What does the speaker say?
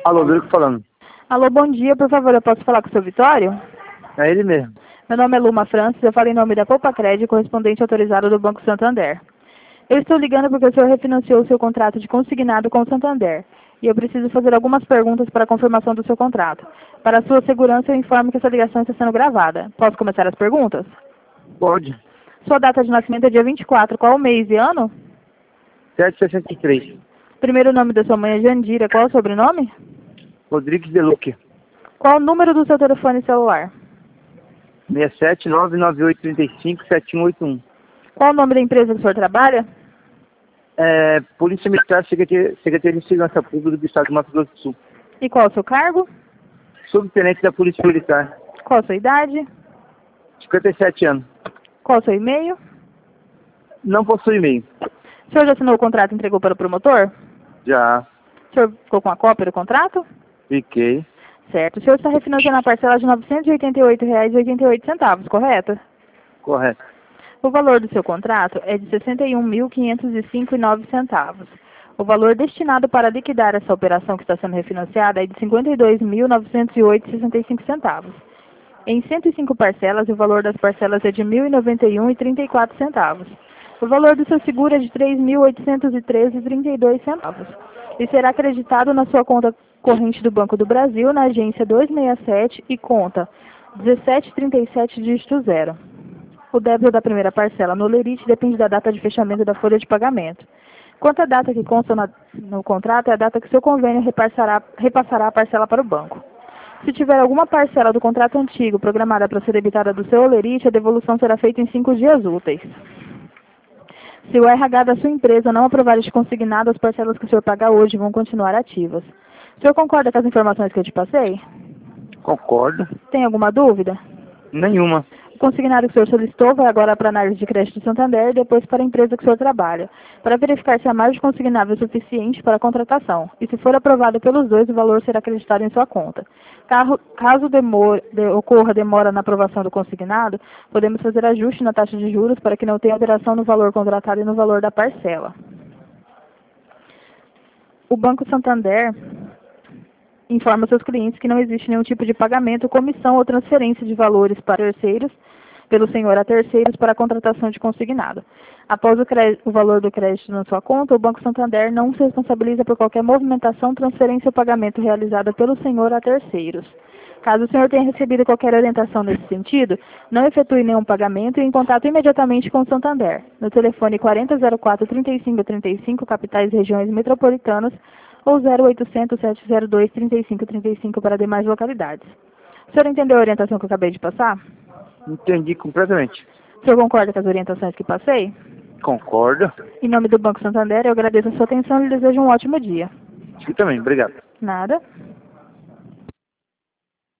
Alô, Drico falando. Alô, bom dia. Por favor, eu posso falar com o seu Vitório? É ele mesmo. Meu nome é Luma Francis, eu falo em nome da Poupa Crédito, correspondente autorizado do Banco Santander. Eu estou ligando porque o senhor refinanciou o seu contrato de consignado com o Santander. E eu preciso fazer algumas perguntas para a confirmação do seu contrato. Para a sua segurança, eu informo que essa ligação está sendo gravada. Posso começar as perguntas? Pode. Sua data de nascimento é dia 24. Qual o mês e ano? 763. Primeiro nome da sua mãe é Jandira. Qual o sobrenome? Rodrigues de Luque. Qual o número do seu telefone celular? 67998357181. Qual o nome da empresa que o senhor trabalha? Polícia Militar, Secretaria de Segurança Pública do Estado de Mato Grosso do Sul. E qual o seu cargo? Subtenente da Polícia Militar. Qual a sua idade? 57 anos. Qual o seu e-mail? Não possui e-mail. O senhor já assinou o contrato e entregou para o promotor? Já. O senhor ficou com a cópia do contrato? Fiquei. Certo. O senhor está refinanciando a parcela de R$ 988,88, correto? Correto. O valor do seu contrato é de R$ 61.505,09. O valor destinado para liquidar essa operação que está sendo refinanciada é de R$ 52.908,65. Em 105 parcelas, o valor das parcelas é de R$ 1.091,34. O valor do seu seguro é de R$ 3.813,32 e será acreditado na sua conta corrente do Banco do Brasil, na agência 267 e conta 1737 dígito 0. O débito da primeira parcela no lerite depende da data de fechamento da folha de pagamento. Quanto à data que consta no contrato, é a data que seu convênio repassará a parcela para o banco. Se tiver alguma parcela do contrato antigo programada para ser debitada do seu lerite, a devolução será feita em 5 dias úteis. Se o RH da sua empresa não aprovar este consignado, as parcelas que o senhor paga hoje vão continuar ativas. O senhor concorda com as informações que eu te passei? Concordo. Tem alguma dúvida? Nenhuma. O consignado que o senhor solicitou vai agora para a análise de crédito do Santander e depois para a empresa que o senhor trabalha, para verificar se a margem consignável é suficiente para a contratação. E se for aprovado pelos dois, o valor será acreditado em sua conta. Caso ocorra demora na aprovação do consignado, podemos fazer ajuste na taxa de juros para que não tenha alteração no valor contratado e no valor da parcela. O Banco Santander informa seus clientes que não existe nenhum tipo de pagamento, comissão ou transferência de valores para terceiros, pelo senhor a terceiros para a contratação de consignado. Após o valor do crédito na sua conta, o Banco Santander não se responsabiliza por qualquer movimentação, transferência ou pagamento realizada pelo senhor a terceiros. Caso o senhor tenha recebido qualquer orientação nesse sentido, não efetue nenhum pagamento e em contato imediatamente com o Santander, no telefone 4004-3535, capitais e regiões metropolitanas, ou 0800-702-3535 para demais localidades. O senhor entendeu a orientação que eu acabei de passar? Entendi completamente. O senhor concorda com as orientações que passei? Concordo. Em nome do Banco Santander, eu agradeço a sua atenção e lhe desejo um ótimo dia. Eu também, obrigado. Nada.